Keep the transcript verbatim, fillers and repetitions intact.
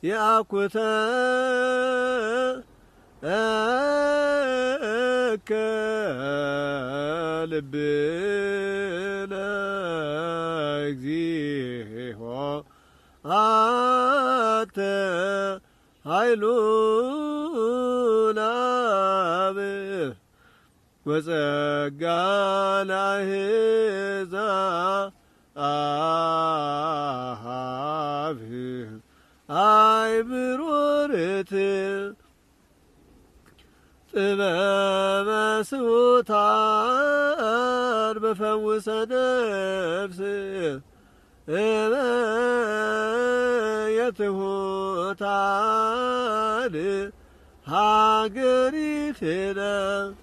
ያኩተ ልብነ እግዚኦ አንተ ኃይሉነ አብ ወጸጋ ለአሕዛብ አይብሩርት ጥበበ ስውታን በፈውሰ ነፍስ እመ የትሑታን ሀገሪትነ